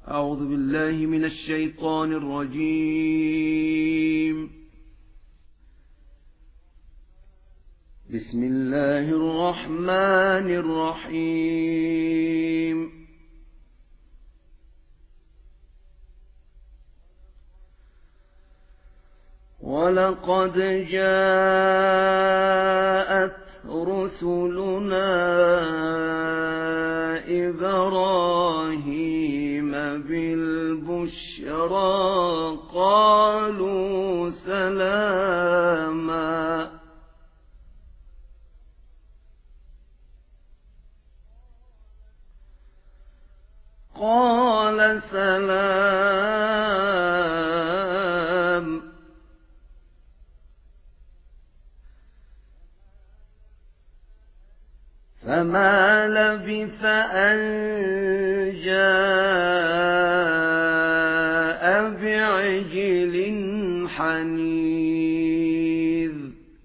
أعوذ بالله من الشيطان الرجيم. بسم الله الرحمن الرحيم. ولقد جاءت رسلنا إبراهيم بالبشرى قالوا سلاما قال سلام فما لبث أن جاء بعجل حنيذ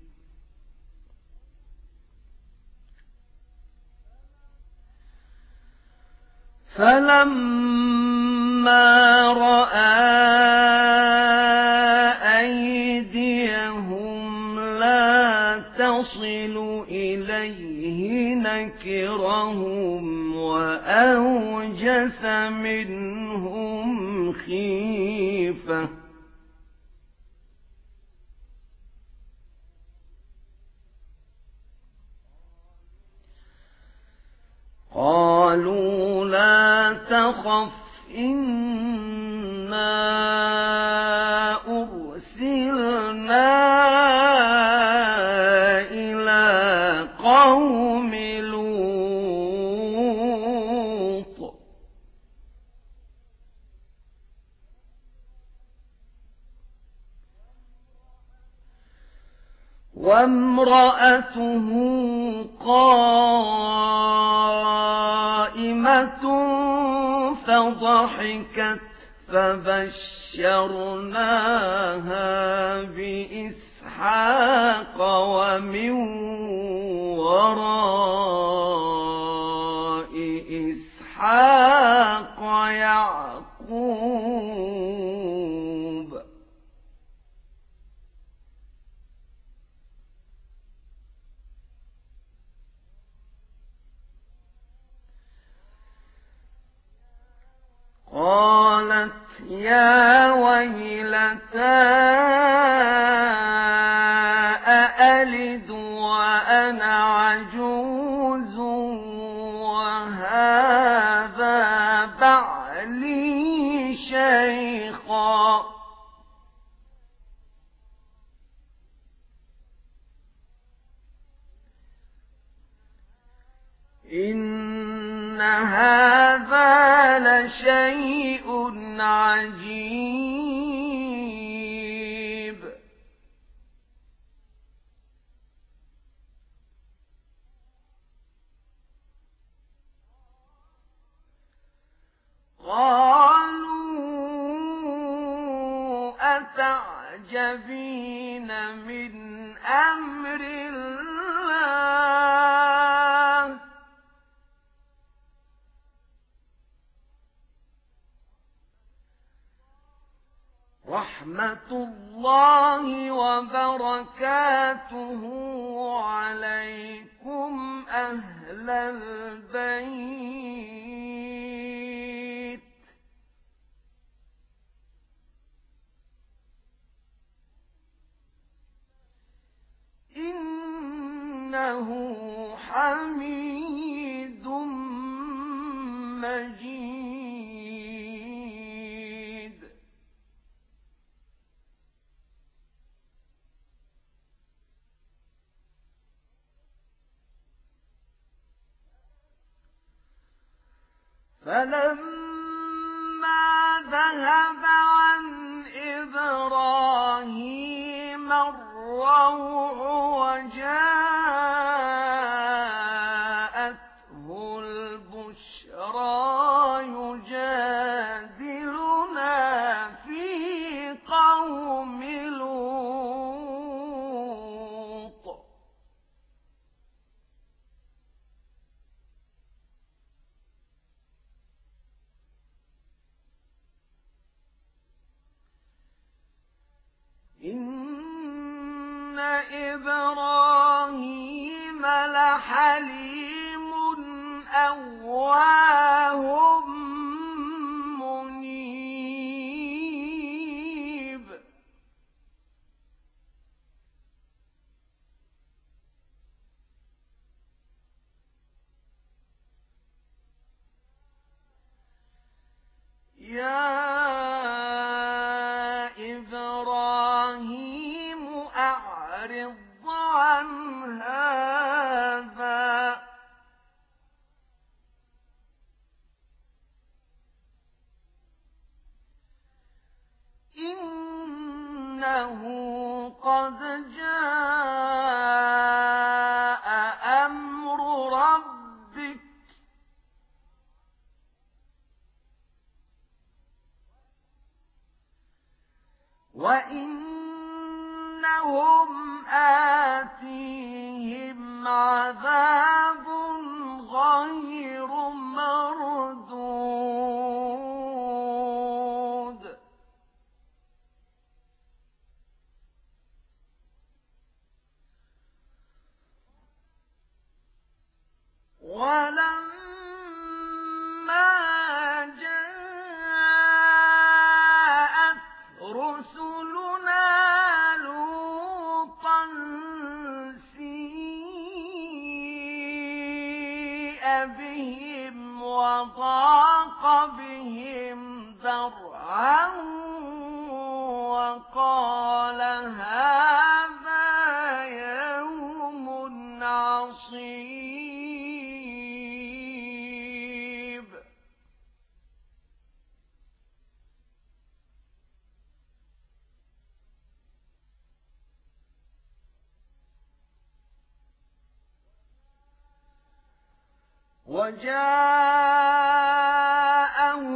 فلما رأى أيديهم لا تصل إليه نكرهم وأوجس منهم خيفة قالوا لا تخف إنا أرسلنا إلى قوم لوط وامرأته قائمة فضحكت فبشرناها بإسحاق ومن وراء إسحاق يعقوب قالت يا ويلتى أألد وأنا عجوز وهذا بعلي شيخا إن هذا لشيء عجيب قالوا أتعجبين من أمر الله رحمة الله وبركاته عليكم أهل البيت إنه حميد مجيد فلما ذهب عن إبراهيم الروع وجاءته البشرى يجادلنا في قوم لوط إبراهيم لحليم أواه منيب يا إبراهيم أعرض عن هذا إنه قد جاء أمر ربك وإنهم آتيهم عذاب غير مردود ولما جاءت رسلنا لوطا سيء بهم وضاق بهم ذرعا وقال هذا يوم عصيب وجاءه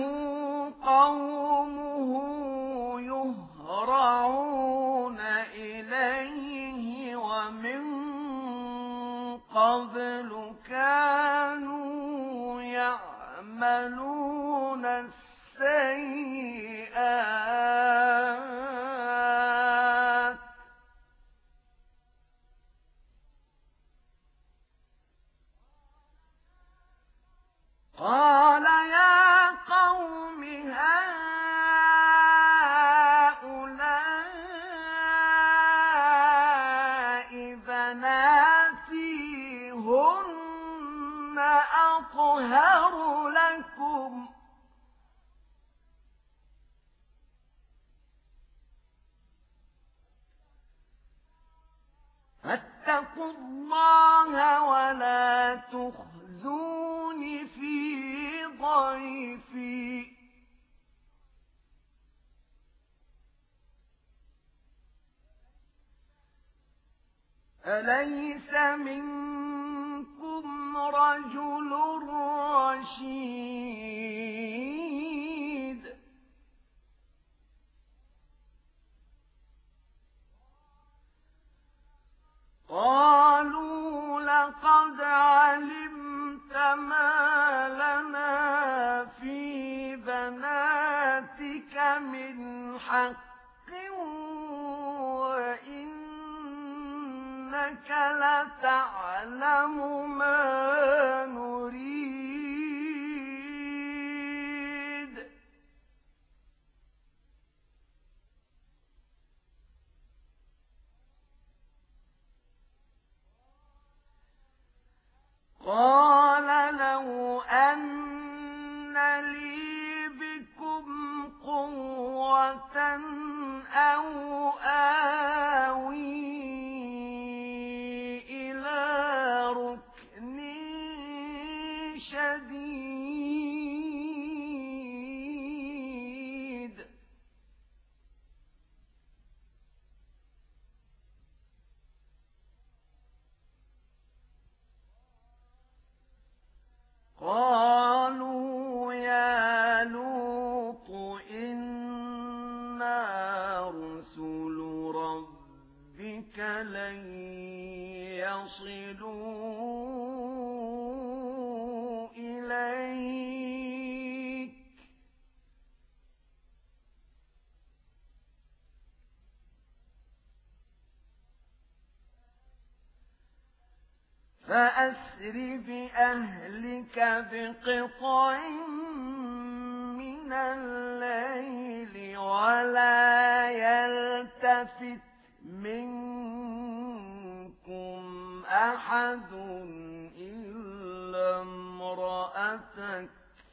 قومه يهرعون إليه ومن قبل كانوا يعملون السيئات قال يا قوم هؤلاء بناتي هن أطهر لكم فاتقوا الله ولا تخزوني في ضيفي أليس منكم رجل رشيد قالوا لقد علمت ما لنا في بناتك من حق وإنك لتعلم ما نريد قال لو أن لي بكم قوة أو آوي إلى ركن شديد قالوا يا لوط إنا رسل ربك لن يصلوا إليك فأسر بأهلك بقطع من الليل ولا يلتفت منكم أحد إلا امرأتك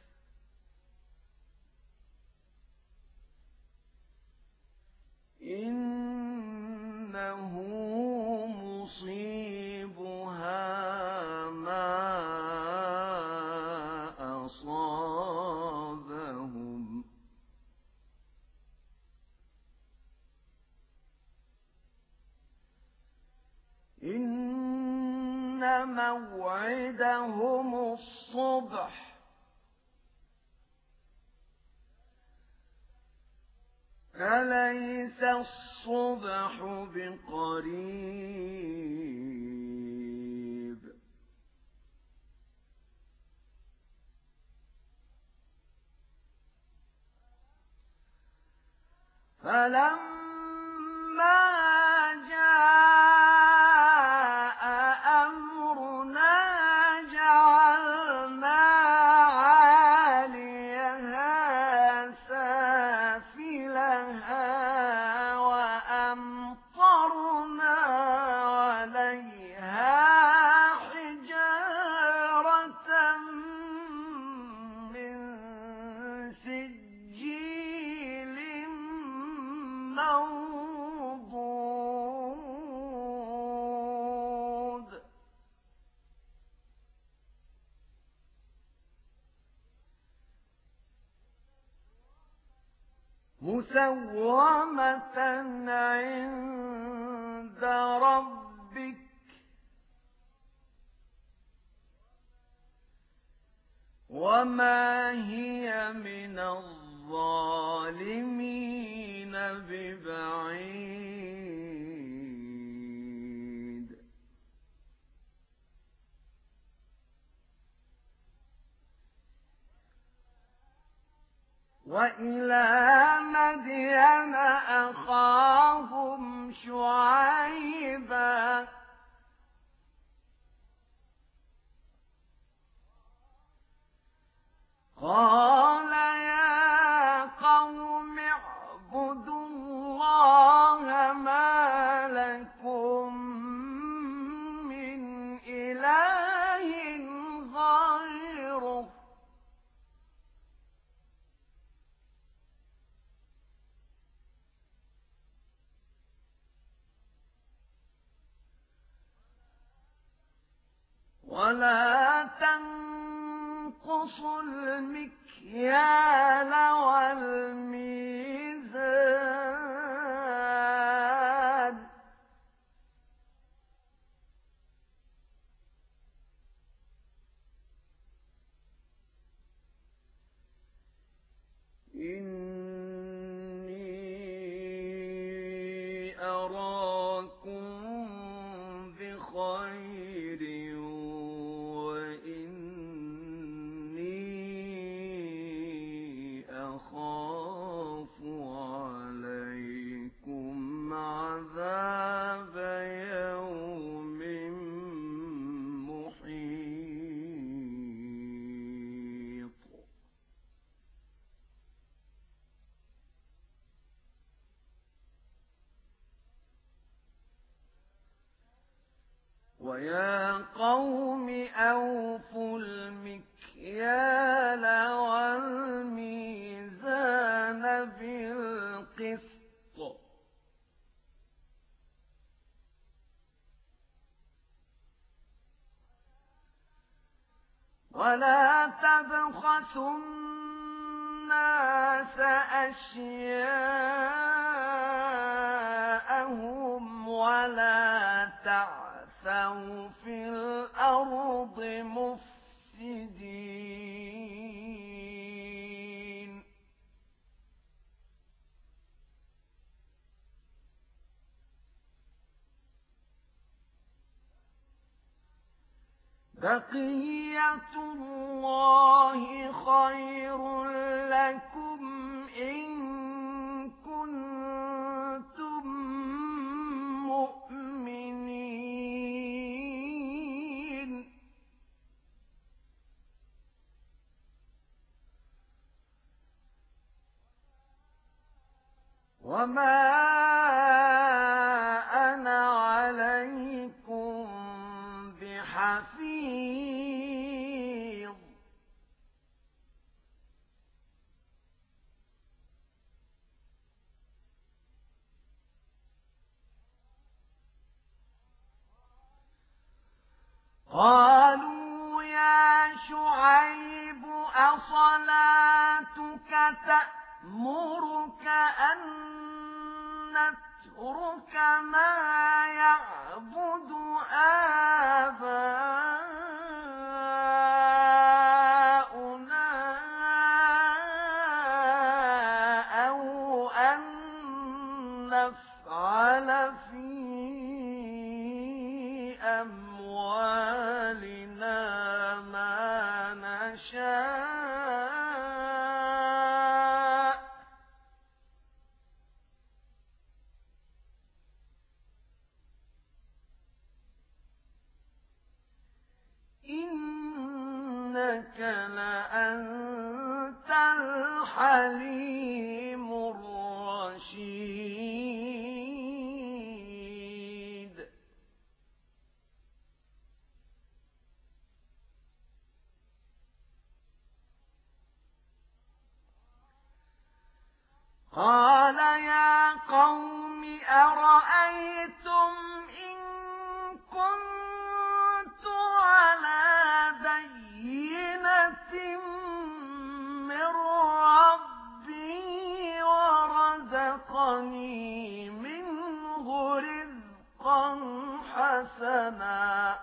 إنه مصيبها ما أصابهم إن موعدهم الصبح أليس الصبح بقريب فلما جاء أمرنا جعلنا عاليها سافلها وأمطرنا عليها حجارة من سجيل منضود مسومة عند ربك وما هي من الظالمين ببعيد وإلى مدين أخاهم شعيبا قال يا قوم اعبدوا الله ما لكم من إله غيره ولا تنقصوا المكيال والميزان إني أراكم بخير أخاف عليكم عذاب يوم محيط ويا قوم أوفوا المكيال والميزان بالقسط ولا تبخسوا الناس أشياءهم ولا تعثوا في الأرض مفسدين بقية الله خير لكم إن كنتم مؤمنين وما أنا عليكم بحفيظ قالوا يا شعيب أصلاتك تأمرك أن نترك ما يعبد آباؤنا أو أن نفعل في أموالنا ما نشاء إنك لأنت الحليم الرشيد قال يا قوم أرأيتم إن كنت على بينة من ربي ورزقني منه رزقا حسنا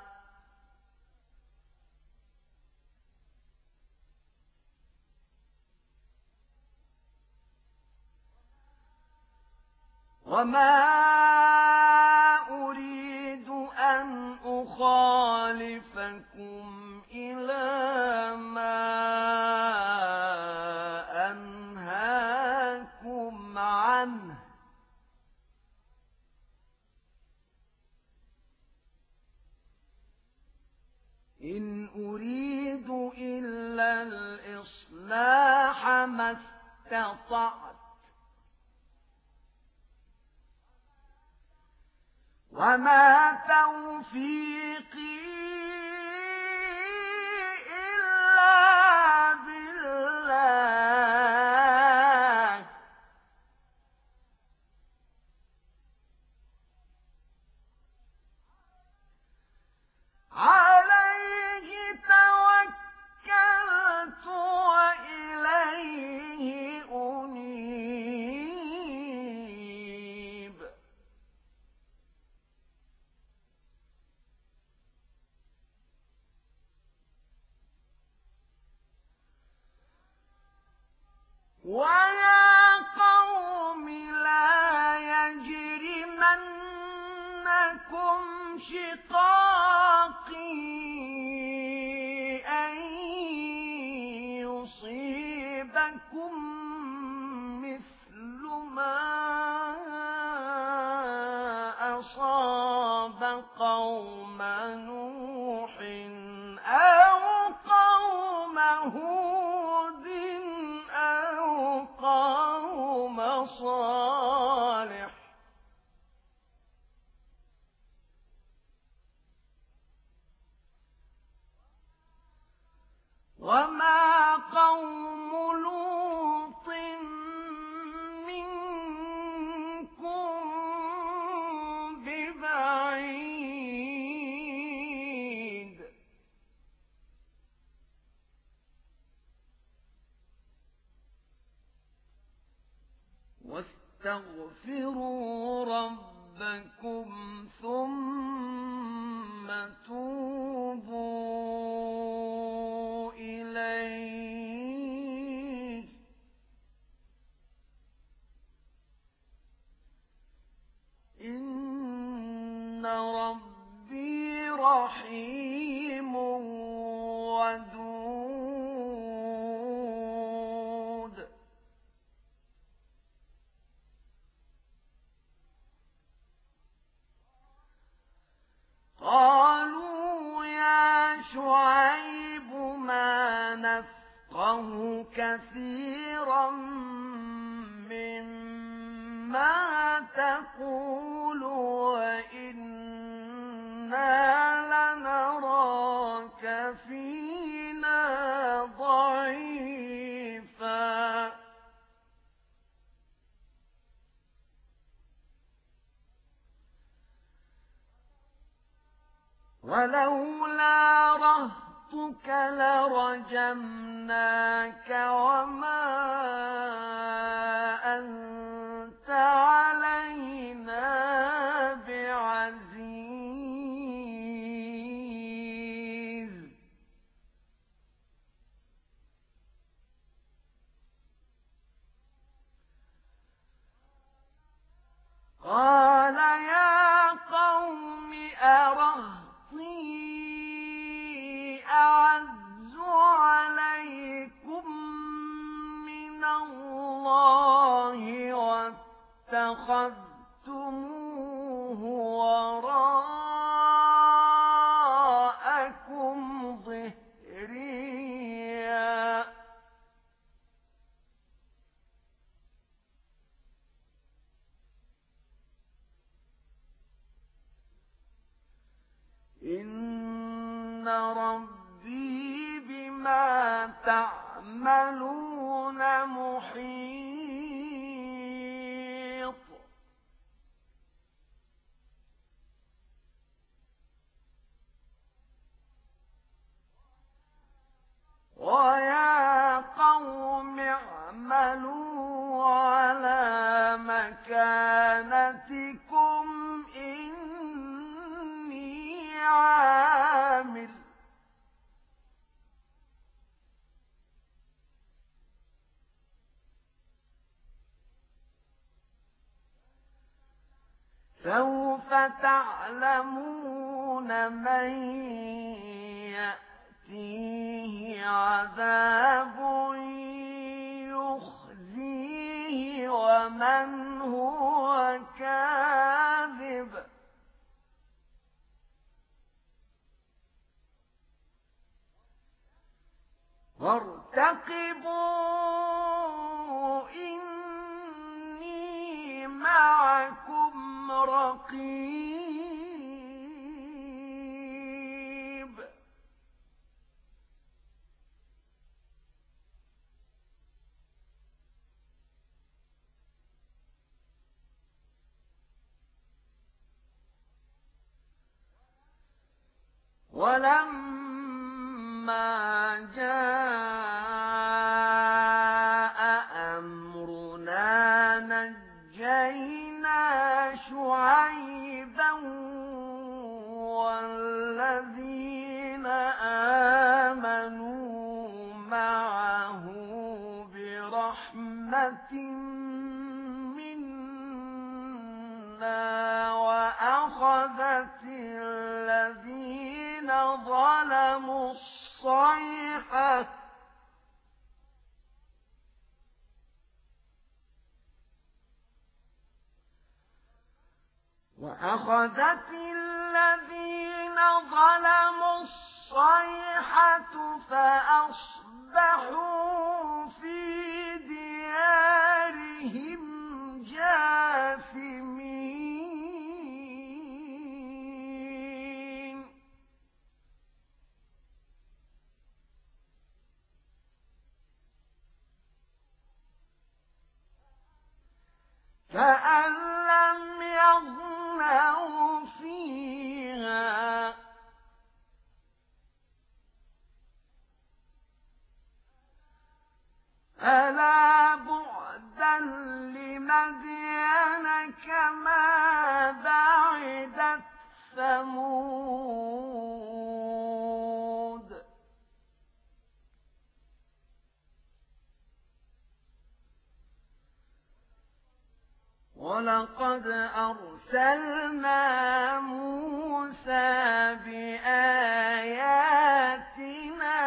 وما أريد أن أخالفكم إلى ما أنهاكم عنه إن أريد إلا الإصلاح ما استطعت وما توفيقي إلا بالله عليه توكلت وإليه أنيب ويا قوم لا يجرمنكم شقاقي أن يصيبكم مثل ما أصاب قوم نوح أو قوم هود أو قوم صالح وما قوم لوط منكم ببعيد واستغفروا ربكم ثم توبوا إليه إن ربي رحيم ودود قالوا يا شعيب ما نفقه كثيرا مما ما تقول وإنا لنراك فينا ضعيفا ولولا رهطك لرجمناك وما أنت علينا بعزيز قال يا قوم أرهطي أعز عليكم من الله واتخذتموه وراءكم ظهريا إن ربي بما تعملون محيط ويا قوم اعملوا على مكانتكم إني عامل سوف تعلمون من يأتيه عذاب يخزيه ومن هو كاذب وارتقبوا إني معكم رقيب ولما جاء أمرنا نجينا شعيبا والذين آمنوا معه برحمة منا وأخذت الذين ظلموا الصيحة فأصبحوا في ديارهم جاثمين كأن لم يغنوا فيها ألا بعدا لمدين كما بعدت ثمود ولقد أرسلنا موسى بآياتنا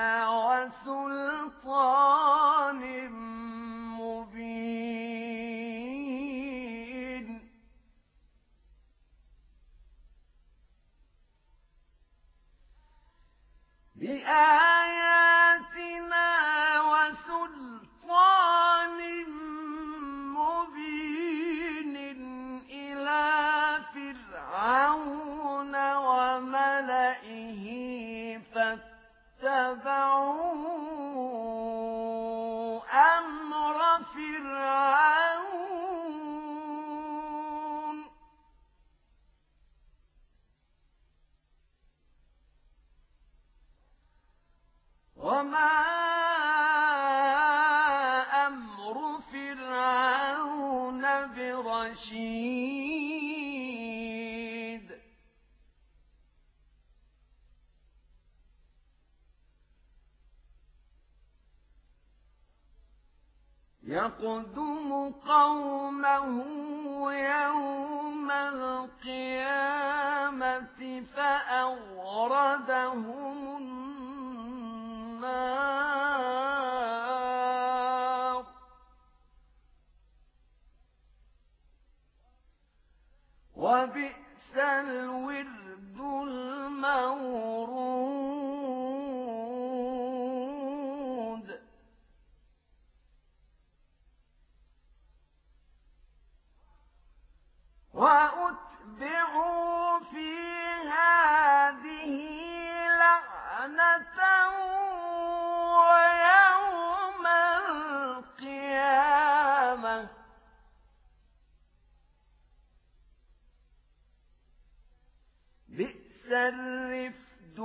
وسلطان مبين يقدم قومه يوم القيامة فأوردهم النار وبئس الورد المورود وأتبعوا في هذه لعنة ويوم القيامة بئس الرفد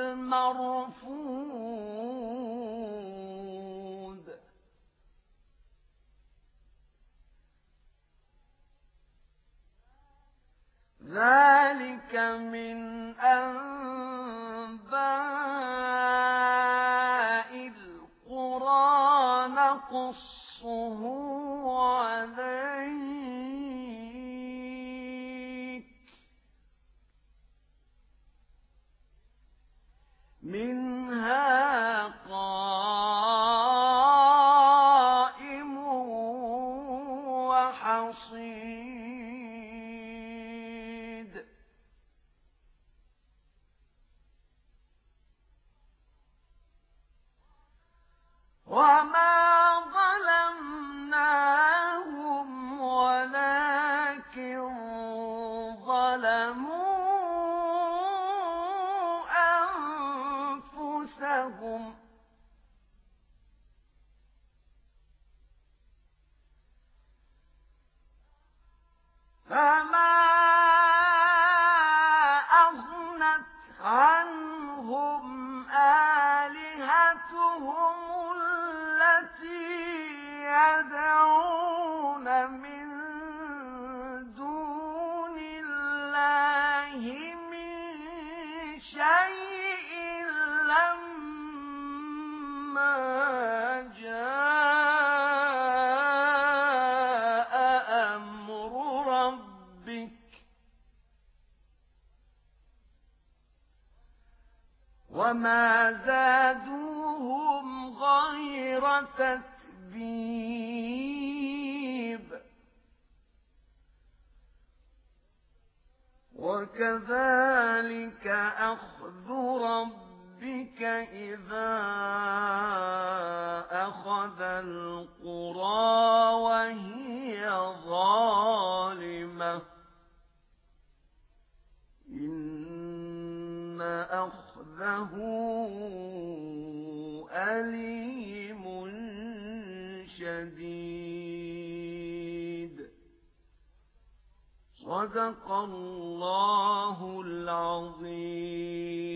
المرفود ذلك من أنباء القرى نقصه عليك منها قائم وحصيد وما ظلمناهم ولكن ظلموا أنفسهم فما أغنت عنهم آلهتهم التي يدعون من دون الله من شيء لما جاء أمر ربك وما زادوهم غير تتبيب وكذلك أخذ ربك إذا أخذ القرى وهي ظالمة إن أخذه أليم شديد صدق الله العظيم.